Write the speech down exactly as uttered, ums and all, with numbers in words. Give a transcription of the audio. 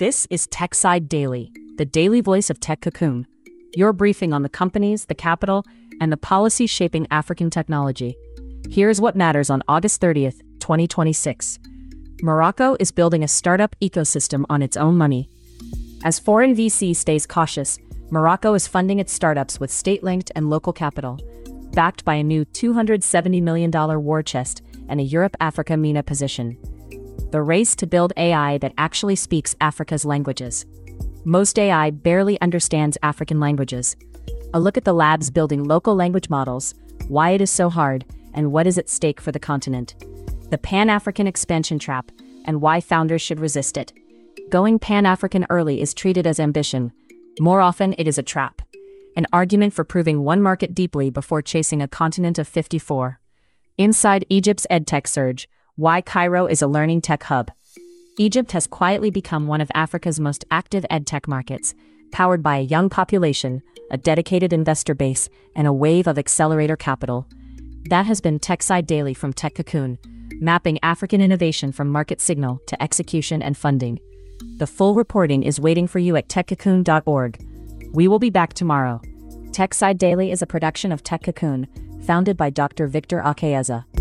This is TechSide Daily, the daily voice of Tech Cocoon. Your briefing on the companies, the capital, and the policies shaping African technology. Here's what matters on August thirtieth, twenty twenty-six. Morocco is building a startup ecosystem on its own money. As foreign V C stays cautious, Morocco is funding its startups with state-linked and local capital, backed by a new two hundred seventy million dollars war chest and a Europe-Africa MENA position. The race to build A I that actually speaks Africa's languages. Most A I barely understands African languages. A look at the labs building local language models, why it is so hard, and what is at stake for the continent. The Pan-African expansion trap, and why founders should resist it. Going Pan-African early is treated as ambition. More often, it is a trap. An argument for proving one market deeply before chasing a continent of fifty-four. Inside Egypt's EdTech surge, why Cairo is a learning tech hub. Egypt has quietly become one of Africa's most active EdTech markets, powered by a young population, a dedicated investor base, and a wave of accelerator capital. That has been TechSide Daily from Tech Cocoon, mapping African innovation from market signal to execution and funding. The full reporting is waiting for you at tech cocoon dot org. We will be back tomorrow. TechSide Daily is a production of Tech Cocoon, founded by Doctor Victor Akayeza.